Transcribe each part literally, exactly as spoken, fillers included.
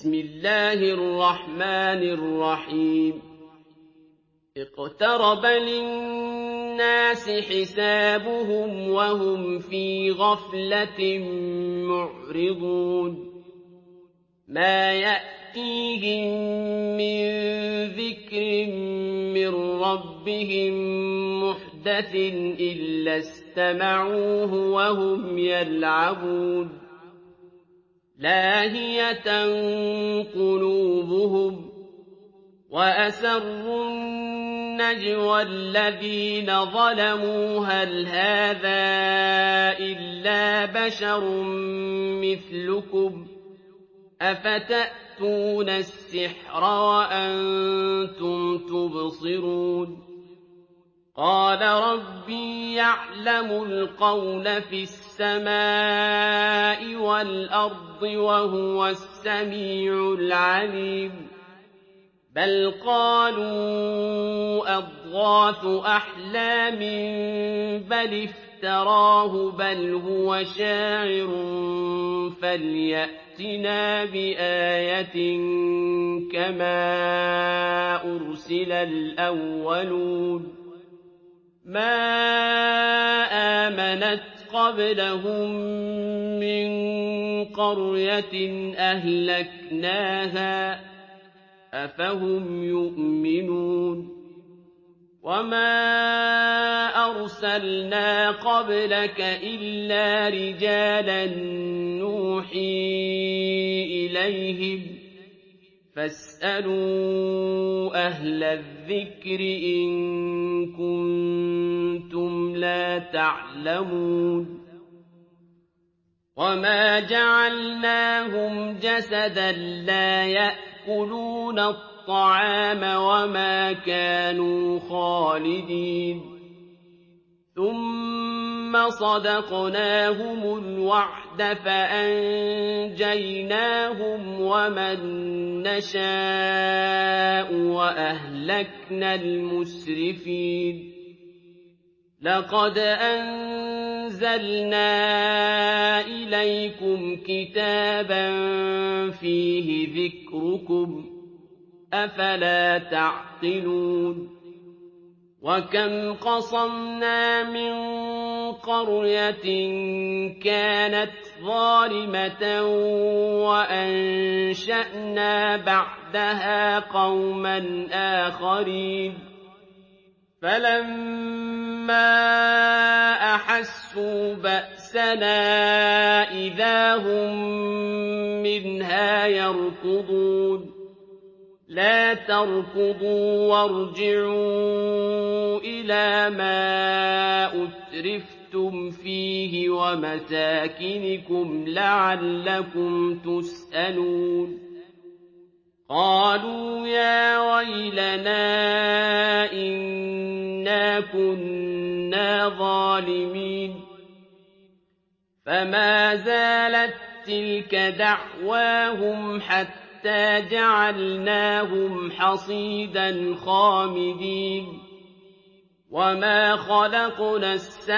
بسم الله الرحمن الرحيم اقترب للناس حسابهم وهم في غفلة معرضون ما يأتيهم من ذكر من ربهم محدث إلا استمعوه وهم يلعبون لاهية قلوبهم وأسروا النجوى الذين ظلموا هل هذا إلا بشر مثلكم أفتأتون السحر وأنتم تبصرون قال ربي يعلم القول في السماء والأرض وهو السميع العليم بل قالوا أضغاث أحلام بل افتراه بل هو شاعر فليأتنا بآية كما أرسل الأولون ما آمنت قبلهم من قرية أهلكناها أفهم يؤمنون وما أرسلنا قبلك إلا رجالا نوحي إليهم فاسألوا أهل الذكر إن كنتم لا تعلمون وما جعلناهم جسدا لا يأكلون الطعام وما كانوا خالدين ثم صدقناهم الوعد فأنجيناهم ومن نشاء وأهلكنا المسرفين لقد أنزلنا إليكم كتابا فيه ذكركم أفلا تعقلون وكم قصمنا من قرية كانت ظالمة وأنشأنا بعدها قوما آخرين فلما أحسوا بأسنا إذا هم منها يركضون لا تركضوا وارجعوا إلى ما أترفتم فيه ومساكنكم لعلكم تسألون قالوا يا ويلنا إنا كنا ظالمين فما زالت تلك دعواهم حتى حتى جعلناهم حصيدا خامدين وما خلقنا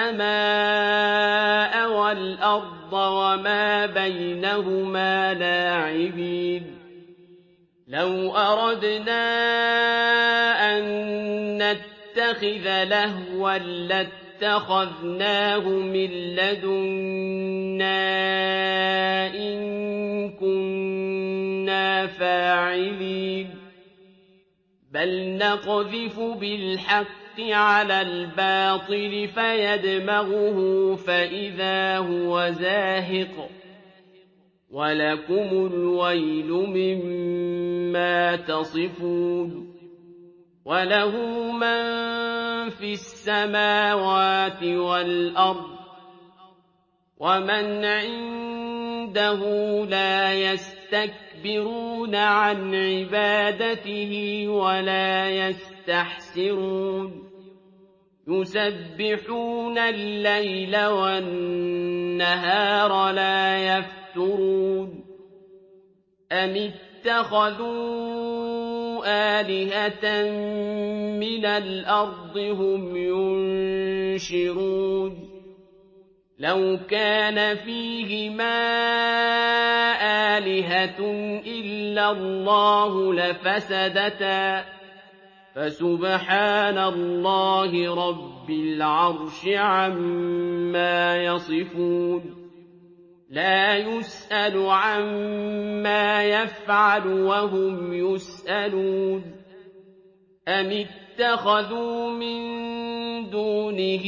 السماء والأرض وما بينهما لاعبين لو أردنا أن نتخذ لهوا لاتخذناه من لدنا إن كنا فاعلين بل نقذف بالحق على الباطل فيدمغه فإذا هو زاهق ولكم الويل مما تصفون وله من في السماوات والأرض ومن عنده لا يستكبرون عن عبادته ولا يستحسرون يسبحون الليل والنهار لا يفترون أم اتخذوا آلهة من الأرض هم ينشرون لَوْ كَانَ فِيهِمَا آلِهَةٌ إِلَّا اللَّهُ لَفَسَدَتَا ۚ فَسُبْحَانَ اللَّهِ رَبِّ الْعَرْشِ عَمَّا يَصِفُونَ لَا يُسْأَلُ عَمَّا يَفْعَلُ وَهُمْ يُسْأَلُونَ أَمِ اتَّخَذُوا مِن دُونِهِ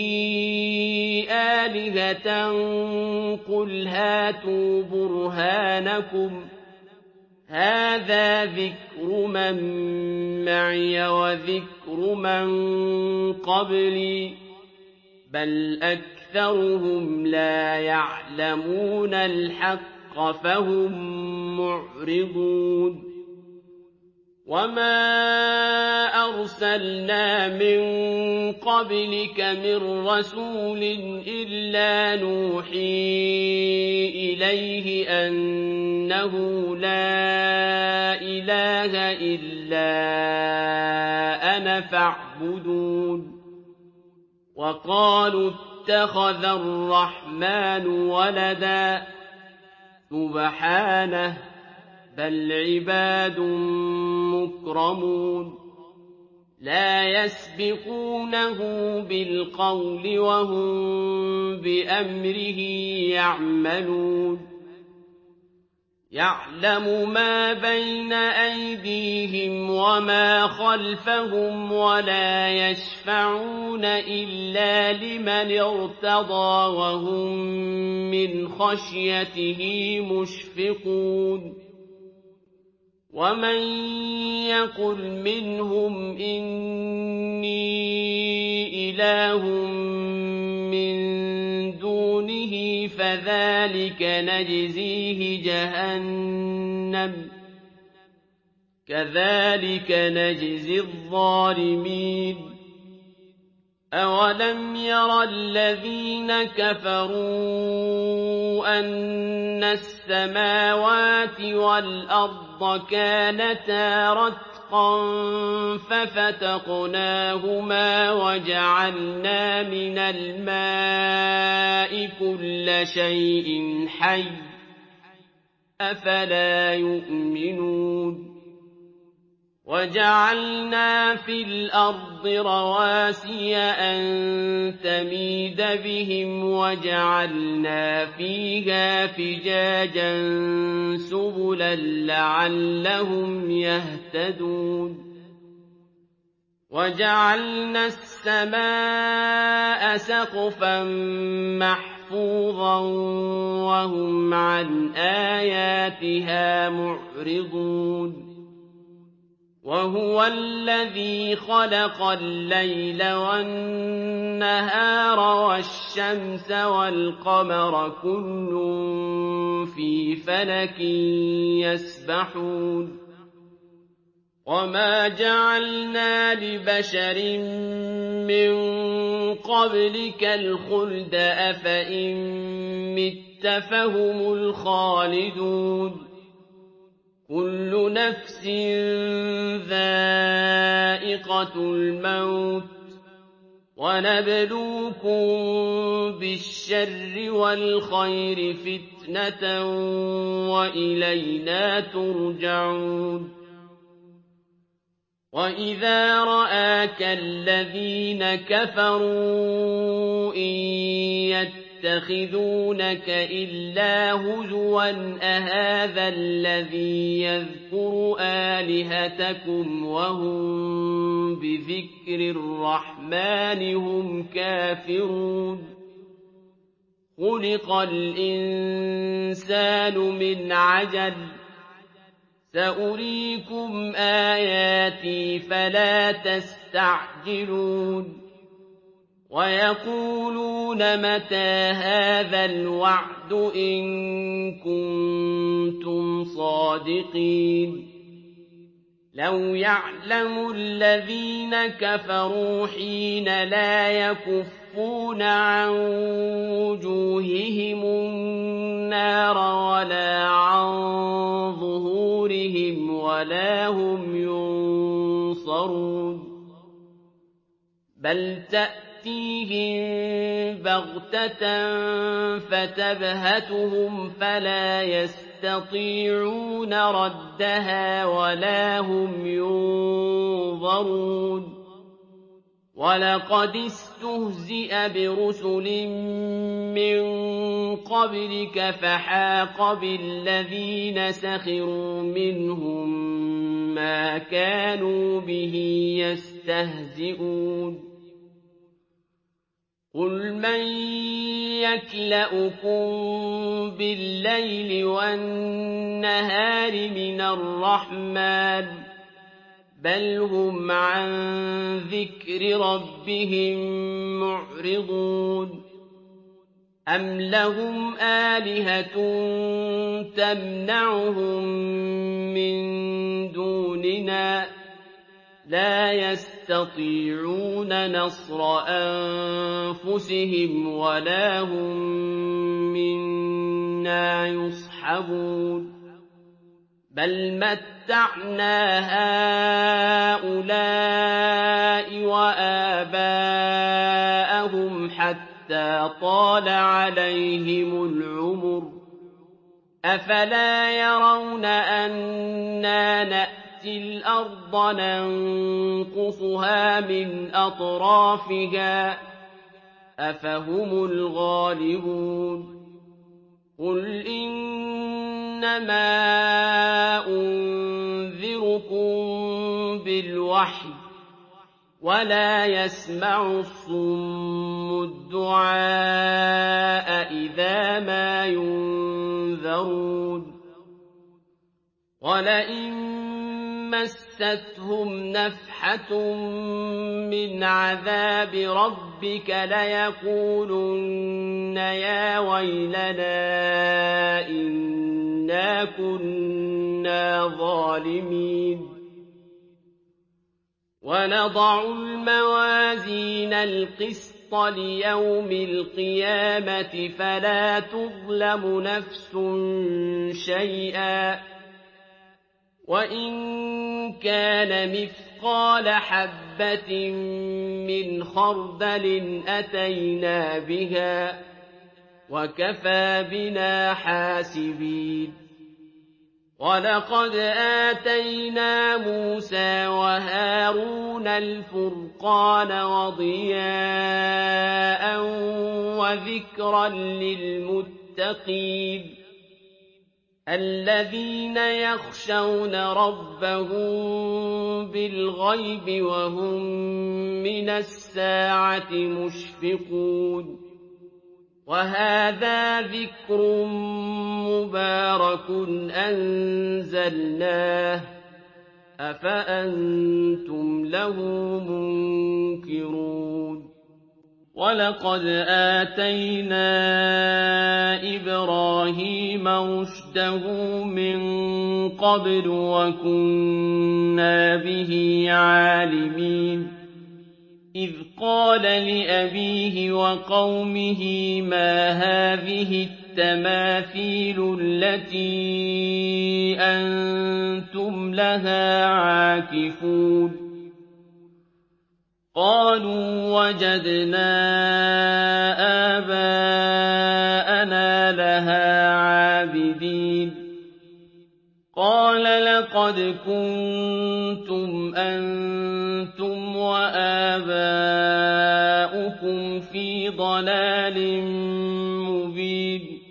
آلِهَةً قُلْ هَاتُوا بُرْهَانَكُمْ هَٰذَا ذِكْرُ مَن مَّعِيَ وَذِكْرُ مَن قَبْلِي ۗ بَلْ أَكْثَرُهُمْ لَا يَعْلَمُونَ الْحَقَّ فَهُم مُّعْرِضُونَ وَمَا أَرْسَلْنَا مِن قَبْلِكَ مِن رَّسُولٍ إِلَّا نُوحِي إِلَيْهِ أَنَّهُ لَا إِلَٰهَ إِلَّا أَنَا فَاعْبُدُونِ وَقَالُوا اتَّخَذَ الرَّحْمَٰنُ وَلَدًا سُبْحَانَهُ ۖ بَلْ عِبَادٌ مُّكْرَمُونَ لَا يَسْبِقُونَهُ بِالْقَوْلِ وَهُم بِأَمْرِهِ يَعْمَلُونَ يَعْلَمُ مَا بَيْنَ أَيْدِيهِمْ وَمَا خَلْفَهُمْ وَلَا يَشْفَعُونَ إِلَّا لِمَنِ ارْتَضَىٰ وَهُم مِّنْ خَشْيَتِهِ مُشْفِقُونَ وَمَن يَقُلْ مِنْهُمْ إِنِّي إِلَٰهٌ مِّن دُونِهِ فَذَٰلِكَ نَجْزِيهِ جَهَنَّمَ ۚ كَذَٰلِكَ نَجْزِي الظَّالِمِينَ أَوَلَمْ يَرَ الَّذِينَ كَفَرُوا أَنَّ السَّمَاوَاتِ وَالْأَرْضَ كَانَتَا رَتْقًا فَفَتَقْنَاهُمَا وَجَعَلْنَا مِنَ الْمَاءِ كُلَّ شَيْءٍ حَيٍّ ۖ أَفَلَا يُؤْمِنُونَ وَجَعَلْنَا فِي الْأَرْضِ رَوَاسِيَ أَن تَمِيدَ بِهِمْ وَجَعَلْنَا فِيهَا فِجَاجًا سُبُلًا لَّعَلَّهُمْ يَهْتَدُونَ وَجَعَلْنَا السَّمَاءَ سَقْفًا مَّحْفُوظًا وَهُمْ عَنْ آيَاتِهَا مُعْرِضُونَ وَهُوَ الَّذِي خَلَقَ اللَّيْلَ وَالنَّهَارَ وَالشَّمْسَ وَالْقَمَرَ كُلٌّ فِي فَلَكٍ يَسْبَحُونَ وَمَا جَعَلْنَا لِبَشَرٍ مِّن قَبْلِكَ الْخُلْدَ ۖ أَفَإِن مِّتَّ فَهُمُ الْخَالِدُونَ كُلُّ نَفْسٍ ذَائِقَةُ الْمَوْتِ ۖ وَنَبْلُوكُم بِالشَّرِّ وَالْخَيْرِ فِتْنَةً وَإِلَيْنَا تُرْجَعُونَ وَإِذَا رَآكَ الَّذِينَ كَفَرُوا إِن يَتَّخِذُونَكَ إِلَّا هُزُوًا أَهَٰذَا الَّذِي يَذْكُرُ آلِهَتَكُمْ وَهُم بِذِكْرِ الرَّحْمَٰنِ هُمْ كَافِرُونَ خُلِقَ الْإِنسَانُ مِنْ عَجَلٍ ۚ سَأُرِيكُمْ آيَاتِي فَلَا تَسْتَعْجِلُونِ وَيَقُولُونَ مَتَىٰ هَٰذَا الْوَعْدُ إِن كُنتُمْ صَادِقِينَ لَوْ يَعْلَمُ الَّذِينَ كَفَرُوا حِينَ لَا يَكُفُّونَ عَن وُجُوهِهِمُ النَّارَ وَلَا عَن ظُهُورِهِمْ وَلَا هُمْ يُنصَرُونَ بَلْ تَأْتِيهِم تَأْتِيهِم بَغْتَةً فَتَبْهَتُهُمْ فَلَا يَسْتَطِيعُونَ رَدَّهَا وَلَا هُمْ يُنظَرُونَ وَلَقَدِ اسْتُهْزِئَ بِرُسُلٍ مِّن قَبْلِكَ فَحَاقَ بِالَّذِينَ سَخِرُوا مِنْهُم مَّا كَانُوا بِهِ يَسْتَهْزِئُونَ قُلْ مَن يَكْلَؤُكُم بِاللَّيْلِ وَالنَّهَارِ مِنَ الرَّحْمَٰنِ بَلْ هُمْ عَن ذِكْرِ رَبِّهِم مُّعْرِضُونَ أَمْ لَهُمْ آلِهَةٌ تَمْنَعُهُم مِّن دُونِنَا ۚ لَا يَسْتَطِيعُونَ نَصْرَ أَنفُسِهِمْ وَلَا هُم مِّنَّا يُصْحَبُونَ بَلْ مَتَّعْنَا هَٰؤُلَاءِ وَآبَاءَهُمْ حَتَّىٰ طَالَ عَلَيْهِمُ الْعُمُرُ ۗ أَفَلَا يَرَوْنَ أَنَّا نَأْتِي الْأَرْضَ نَنقُصُهَا مِنْ أَطْرَافِهَا ۚ أَفَهُمُ الْغَالِبُونَ قُلْ إِنَّمَا أُنذِرُكُم بِالْوَحْيِ ۚ وَلَا يَسْمَعُ الصُّمُّ الدُّعَاءَ إِذَا مَا يُنذَرُونَ وَلَئِن مَّسَّتْهُمْ نَفْحَةٌ مِّنْ عَذَابِ رَبِّكَ لَيَقُولُنَّ يَا وَيْلَنَا إِنَّا كُنَّا ظَالِمِينَ وَنَضَعُ الْمَوَازِينَ الْقِسْطَ لِيَوْمِ الْقِيَامَةِ فَلَا تُظْلَمُ نَفْسٌ شَيْئًا ۖ وَإِن كَانَ مِثْقَالَ حَبَّةٍ مِّنْ خَرْدَلٍ أَتَيْنَا بِهَا ۗ وَكَفَىٰ بِنَا حَاسِبِينَ وَلَقَدْ آتَيْنَا مُوسَىٰ وَهَارُونَ الْفُرْقَانَ وَضِيَاءً وَذِكْرًا لِّلْمُتَّقِينَ الَّذِينَ يَخْشَوْنَ رَبَّهُم بِالْغَيْبِ وَهُم مِّنَ السَّاعَةِ مُشْفِقُونَ وَهَٰذَا ذِكْرٌ مُّبَارَكٌ أَنزَلْنَاهُ ۚ أَفَأَنتُمْ لَهُ مُنكِرُونَ وَلَقَدْ آتَيْنَا إِبْرَاهِيمَ رُشْدَهُ مِن قَبْلُ وَكُنَّا بِهِ عَالِمِينَ إِذْ قَالَ لِأَبِيهِ وَقَوْمِهِ مَا هَٰذِهِ التَّمَاثِيلُ الَّتِي أَنتُمْ لَهَا عَاكِفُونَ قَالُوا وَجَدْنَا آبَاءَنَا لَهَا عَابِدِينَ قَالَ لَقَدْ كُنتُمْ أَنتُمْ وَآبَاؤُكُمْ فِي ضَلَالٍ مُّبِينٍ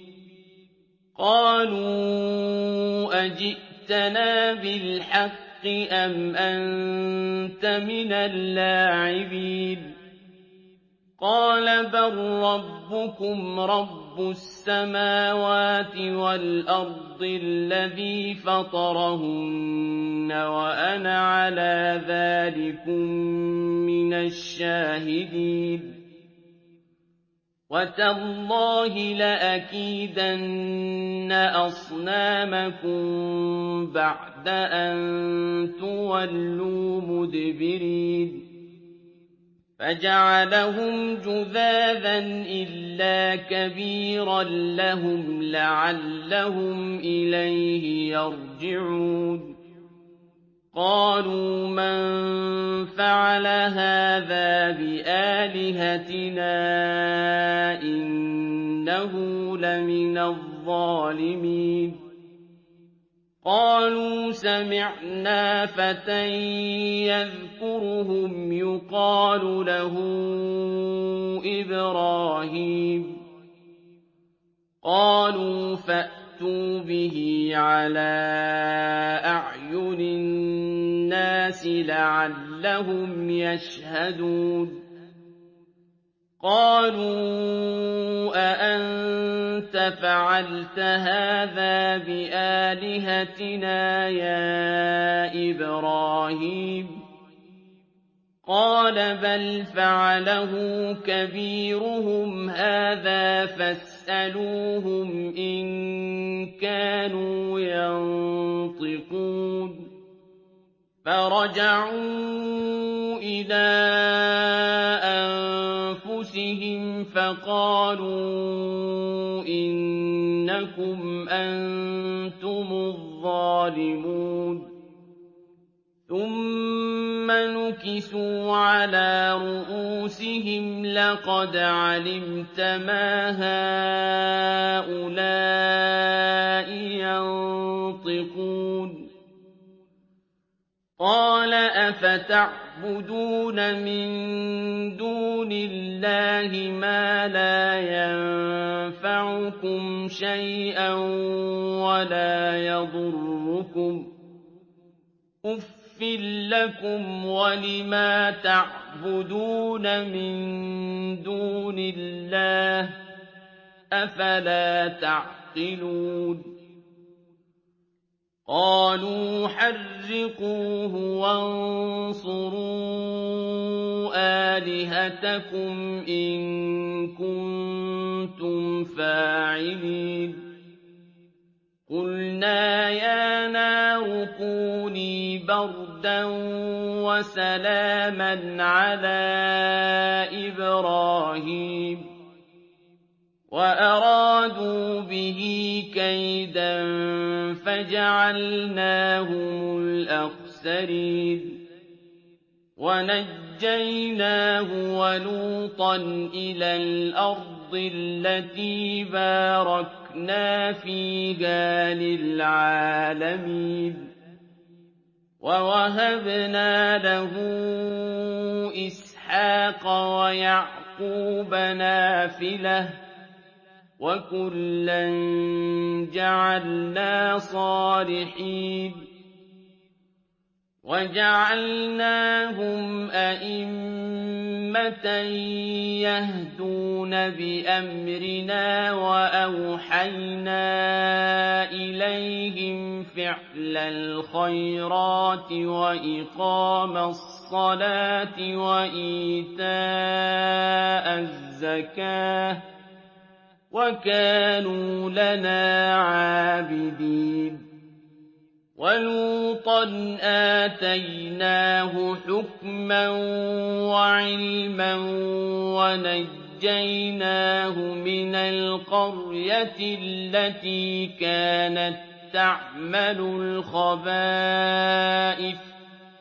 قَالُوا أَجِئْتَنَا بِالْحَقِّ أَمْ أَنتَ مِنَ اللاعبين قَالَ بَل رَّبُّكُمْ رَبُّ السَّمَاوَاتِ وَالْأَرْضِ الَّذِي فَطَرَهُنَّ وَأَنَا عَلَىٰ ذَٰلِكُم مِّنَ الشَّاهِدِينَ وَتَاللَّهِ لَأَكِيدَنَّ أَصْنَامَكُم بَعْدَ أَن تُوَلُّوا مُدْبِرِينَ فَجَعَلَهُمْ جُذَاذًا إِلَّا كَبِيرًا لَّهُمْ لَعَلَّهُمْ إِلَيْهِ يَرْجِعُونَ قَالُوا مَن فَعَلَ هَٰذَا بِآلِهَتِنَا إِنَّهُ لَمِنَ الظَّالِمِينَ قَالُوا سَمِعْنَا فَتًى يَذْكُرُهُمْ يُقَالُ لَهُ إِبْرَاهِيمُ قَالُوا فَأْتُوا بِهِ عَلَىٰ أَعْيُنِ النَّاسِ لَعَلَّهُمْ يَشْهَدُونَ قَالُوا أَأَنتَ فَعَلْتَ هَٰذَا بِآلِهَتِنَا يَا إِبْرَاهِيمُ قَالَ بَلْ فَعَلَهُ كَبِيرُهُمْ هَٰذَا فَاسْأَلُوهُمْ إِن كَانُوا يَنطِقُونَ فَرَجَعُوا إِلَىٰ أَنفُسِهِمْ فَقَالُوا إِنَّكُمْ أَنتُمُ الظَّالِمُونَ ثُمَّ نُكِسُوا عَلَىٰ رُءُوسِهِمْ لَقَدْ عَلِمْتَ مَا هَٰؤُلَاءِ يَنطِقُونَ قَالَ أَفَتَعْبُدُونَ مِن دُونِ اللَّهِ مَا لَا يَنفَعُكُمْ شَيْئًا وَلَا يَضُرُّكُمْ ۖ أُفٍّ لَّكُمْ وَلِمَا تَعْبُدُونَ مِن دُونِ اللَّهِ ۖ أَفَلَا تَعْقِلُونَ قَالُوا حَرِّقُوهُ وَانصُرُوا آلِهَتَكُمْ إِن كُنتُمْ فَاعِلِينَ قُلْنَا يَا نَارُ كُونِي بَرْدًا وَسَلَامًا عَلَىٰ إِبْرَاهِيمَ وَأَرَادُوا بِهِ كَيْدًا فَجَعَلْنَاهُمُ الْأَخْسَرِينَ وَنَجَّيْنَاهُ وَلُوطًا إِلَى الْأَرْضِ الَّتِي بَارَكْنَا فِيهَا لِلْعَالَمِينَ وَوَهَبْنَا لَهُ إِسْحَاقَ وَيَعْقُوبَ نَافِلَةً وَكُلًّا جَعَلْنَا صَالِحِينَ وَجَعَلْنَاهُمْ أَئِمَّةً يَهْدُونَ بِأَمْرِنَا وَأَوْحَيْنَا إِلَيْهِمْ فِعْلَ الْخَيْرَاتِ وَإِقَامَ الصَّلَاةِ وَإِيتَاءَ الزَّكَاةِ وَكَانُوا لَنَا عَابِدِينَ وَلُوطًا آتَيْنَاهُ حُكْمًا وَعِلْمًا وَنَجَّيْنَاهُ مِنَ الْقَرْيَةِ الَّتِي كَانَت تَّعْمَلُ الْخَبَائِثَ ۗ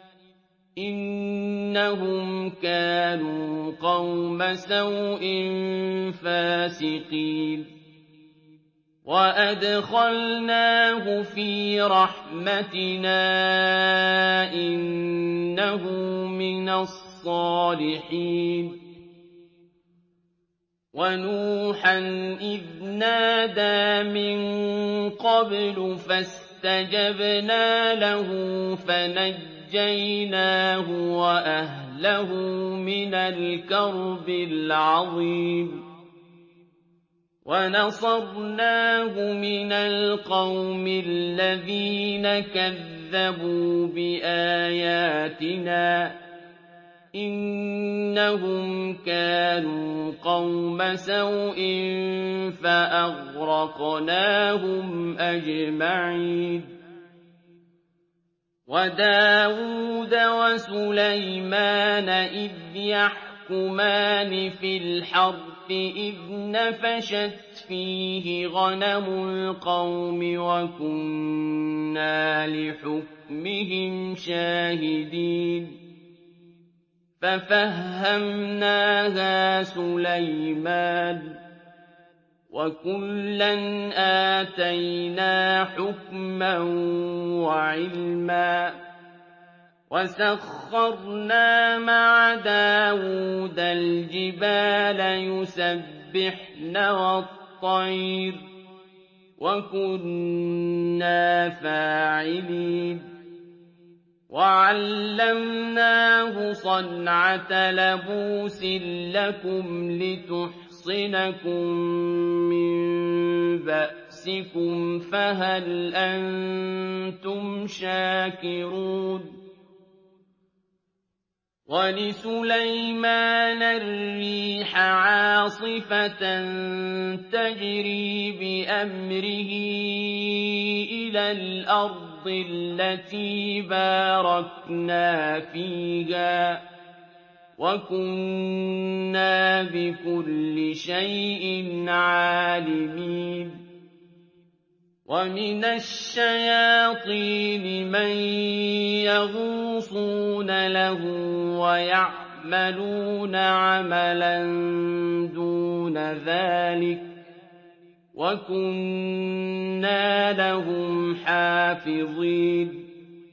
إِنَّهُمْ كَانُوا قَوْمَ سَوْءٍ فَاسِقِينَ وَأَدْخَلْنَاهُ فِي رَحْمَتِنَا ۖ إِنَّهُ مِنَ الصَّالِحِينَ وَنُوحًا إِذْ نَادَىٰ مِن قَبْلُ فَاسْتَجَبْنَا لَهُ فَنَجَّيْنَاهُ وَأَهْلَهُ مِنَ الْكَرْبِ الْعَظِيمِ وَنَصَرْنَاهُ مِنَ الْقَوْمِ الَّذِينَ كَذَّبُوا بِآيَاتِنَا ۚ إِنَّهُمْ كَانُوا قَوْمَ سَوْءٍ فَأَغْرَقْنَاهُمْ أَجْمَعِينَ وَدَاوُودَ وَسُلَيْمَانَ إِذْ يَحْكُمَانِ يحكمان في الحرث إذ نفشت فيه غنم القوم وكنا لحكمهم شاهدين ففهمناها سليمان وكلا آتينا حكما وعلما وسخرنا مع داود الجبال يسبحن والطير وكنا فاعلين وعلمناه صنعة لبوس لكم لتحصنكم من بأسكم فهل أنتم شاكرون ولسليمان الريح عاصفة تجري بأمره إلى الأرض التي باركنا فيها وكنا بكل شيء عالمين ومن الشياطين من يغوصون له ويعملون عملا دون ذلك وكنا لهم حافظين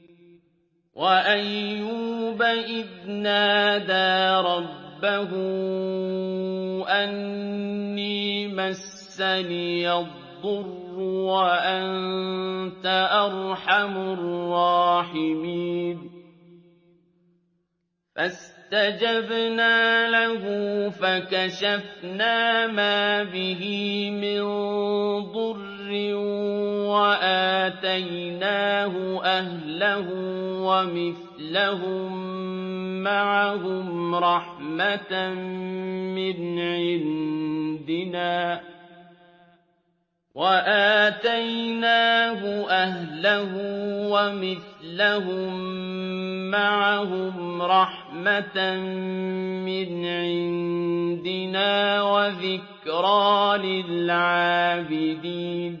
وأيوب إذ نادى ربه أني مسني الضر وأنت أرحم الراحمين فاستجبنا له فكشفنا ما به من ضر وآتيناه أهله ومثلهم معهم رحمة من عندنا وآتيناه أهله ومثلهم معهم رحمة من عندنا وذكرى للعابدين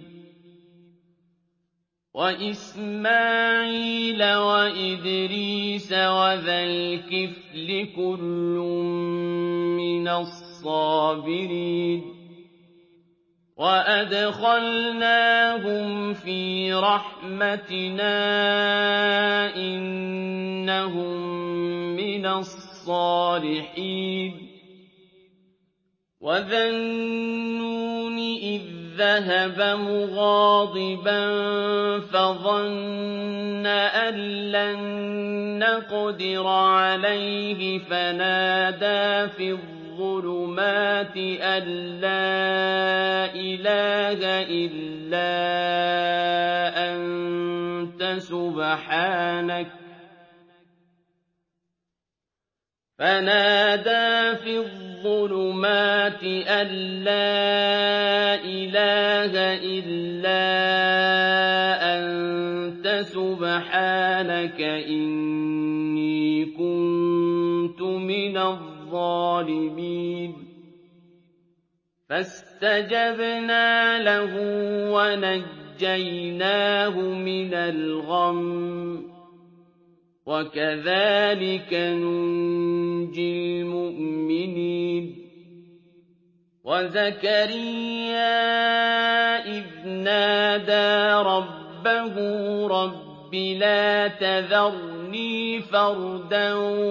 وإسماعيل وإدريس وذا الكفل كل من الصابرين وأدخلناهم في رحمتنا إنهم من الصالحين وذا النون إذ ذهب مغاضبا فظن أن لن نقدر عليه فنادى في الظلمات أن لا إله إلا أنت سبحانك فنادى في الظلمات أن لا إله إلا أنت سبحانك إني كنت من الظالمين فاستجبنا له ونجيناه من الغم وكذلك ننجي المؤمنين وزكريا إذ نادى ربه رب لا تذرني فردا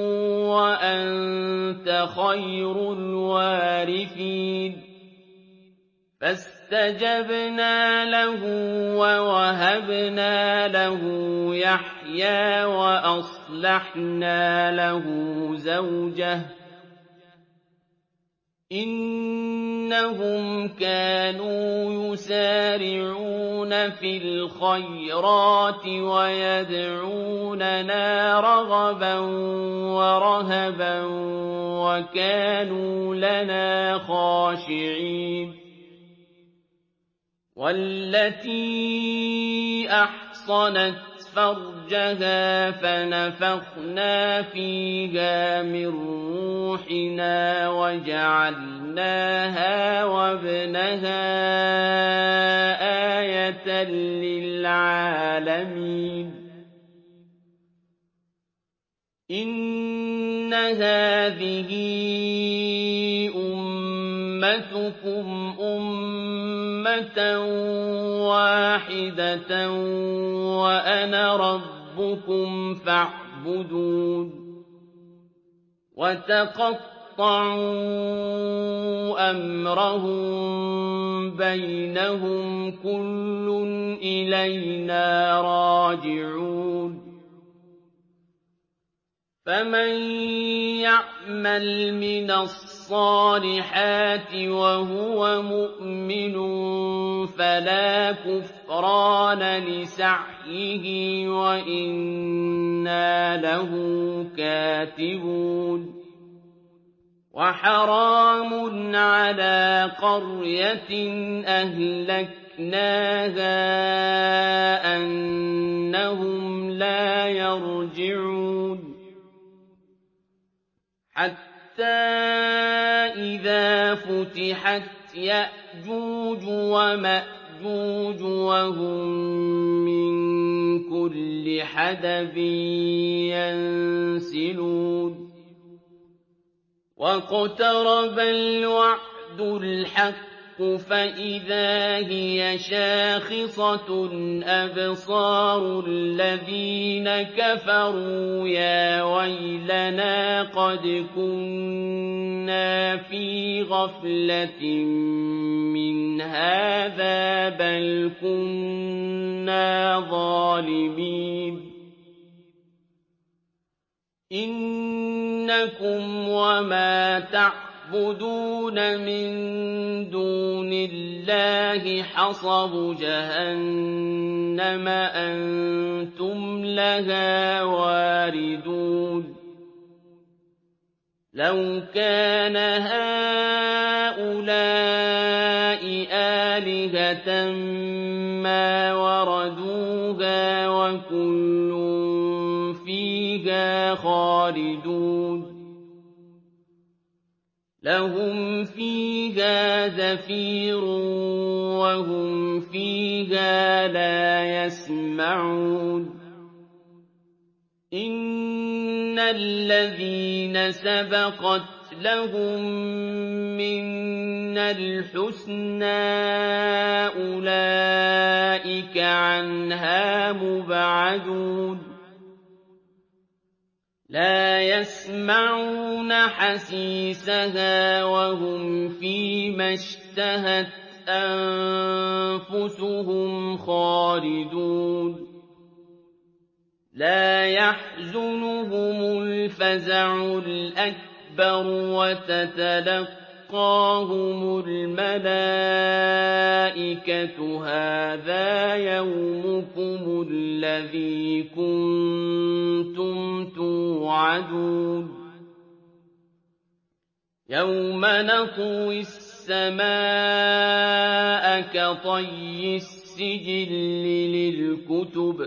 وأنت خير الوارثين فاستجبنا له ووهبنا له يحيى وأصلحنا له زوجه إنهم كانوا يسارعون في الخيرات ويدعوننا رغبا ورهبا وكانوا لنا خاشعين والتي أحصنت فَرْجَهَا فَنَفَخْنَا فِيهَا مِن رُّوحِنَا وَجَعَلْنَاهَا وَابْنَهَا آيَةً لِّلْعَالَمِينَ إِنَّ هَٰذِهِ أُمَّتُكُمْ أُمَّةً وَاحِدَةً وَأَنَا رَبُّكُمْ فَاعْبُدُونِ وَتَقَطَّعُوا أَمْرَهُم بَيْنَهُمْ ۖ كُلٌّ إِلَيْنَا رَاجِعُونَ فَمَن يَعْمَلْ مِنَ الصَّالِحَاتِ وَهُوَ مُؤْمِنٌ فَلَا كُفْرَانَ لِسَعْيِهِ وَإِنَّا لَهُ كَاتِبُونَ وَحَرَامٌ عَلَىٰ قَرْيَةٍ أَهْلَكْنَاهَا أَنَّهُمْ لَا يَرْجِعُونَ حَتَّىٰ إِذَا فُتِحَتْ يَأْجُوجُ وَمَأْجُوجُ وَهُم مِّن كُلِّ حَدَبٍ يَنسِلُونَ وَاقْتَرَبَ الْوَعْدُ الْحَقُّ فَإِذَا هِيَ شَاخِصَةٌ أَبْصَارُ الَّذِينَ كَفَرُوا يَا وَيْلَنَا قَدْ كُنَّا فِي غَفْلَةٍ مِّنْ هَٰذَا بَلْ كُنَّا ظَالِمِينَ إِنَّكُمْ وَمَا تَعْبُدُونَ مِن دُونِ اللَّهِ حَصَبُ جَهَنَّمَ أَنتُمْ لَهَا وَارِدُونَ لَوْ كَانَ هَٰؤُلَاءِ آلِهَةً مَّا وَرَدُوهَا وَكُلٌّ فِيهَا خَالِدُونَ لَهُمْ فِيهَا زَفِيرٌ وَهُمْ فِيهَا لَا يَسْمَعُونَ إِنَّ الَّذِينَ سَبَقَتْ لَهُم مِّنَّا الْحُسْنَىٰ أُولَٰئِكَ عَنْهَا مُبْعَدُونَ لَا يَسْمَعُونَ حَسِيسَهَا وَهُمْ فِي مَا اشْتَهَتْ أَنفُسُهُمْ خَالِدُونَ لَا يَحْزُنُهُمُ الْفَزَعُ الْأَكْبَرُ وَتَتَلَقَّاهُمُ الْمَلَائِكَةُ هَٰذَا يَوْمُكُمُ الَّذِي كُنتُمْ تُوعَدُونَ يَوْمَ نَطْوِي السَّمَاءَ كَطَيِّ السِّجِلِّ لِلْكُتُبِ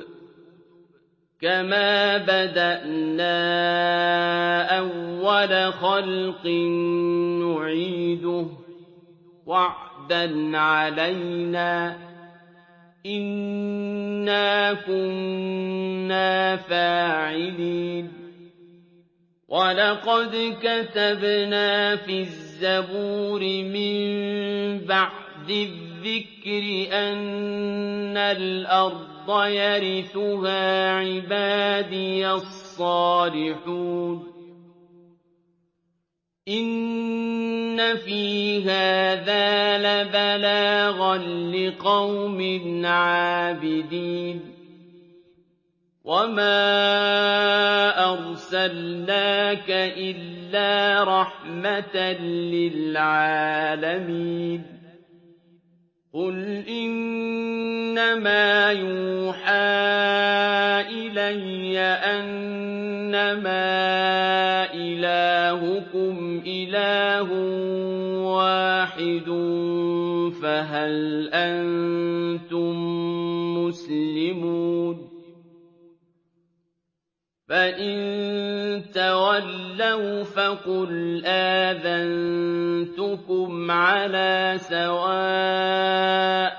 كَمَا بَدَأْنَا أَوَّلَ خَلْقٍ نُّعِيدُهُ ۚ وَعْدًا عَلَيْنَا ۚ إِنَّا كُنَّا فَاعِلِينَ وَلَقَدْ كَتَبْنَا فِي الزَّبُورِ مِن بَعْدِ الذِّكْرِ أَنَّ الْأَرْضَ يَرِثُهَا عِبَادِيَ الصَّالِحُونَ إِنَّ فِي هَٰذَا لَبَلَاغًا لِّقَوْمٍ عَابِدِينَ وَمَا أَرْسَلْنَاكَ إِلَّا رَحْمَةً لِّلْعَالَمِينَ قُلْ إِنَّمَا يُوحَىٰ إِلَيَّ أَنَّمَا إِلَٰهُكُمْ إِلَٰهٌ وَاحِدٌ فَهَلْ أَنتُم مُّسْلِمُونَ فَإِن تَوَلَّوْا فَقُلْ آذَنتُكُمْ عَلَىٰ سَوَاءٍ ۖ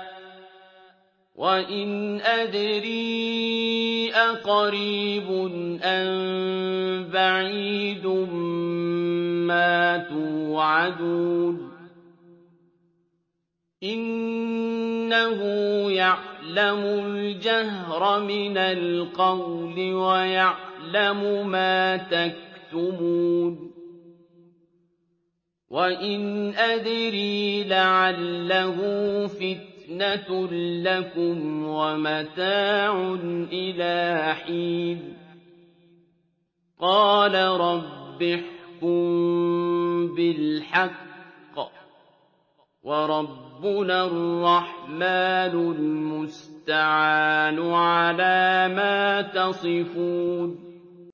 وَإِنْ أَدْرِي أَقَرِيبٌ أَم بَعِيدٌ مَّا تُوعَدُونَ إِنَّهُ يَعْلَمُ الْجَهْرَ مِنَ الْقَوْلِ وَيَعْلَمُ مَا تَكْتُمُونَ وَإِنْ أَدْرِي لَعَلَّهُ فِتْنَةٌ لَّكُمْ وَمَتَاعٌ إِلَىٰ حِينٍ قَالَ رَبِّ احْكُم بِالْحَقِّ وَرَبُّنَا الرَّحْمَٰنُ الْمُسْتَعَانُ عَلَىٰ مَا تَصِفُونَ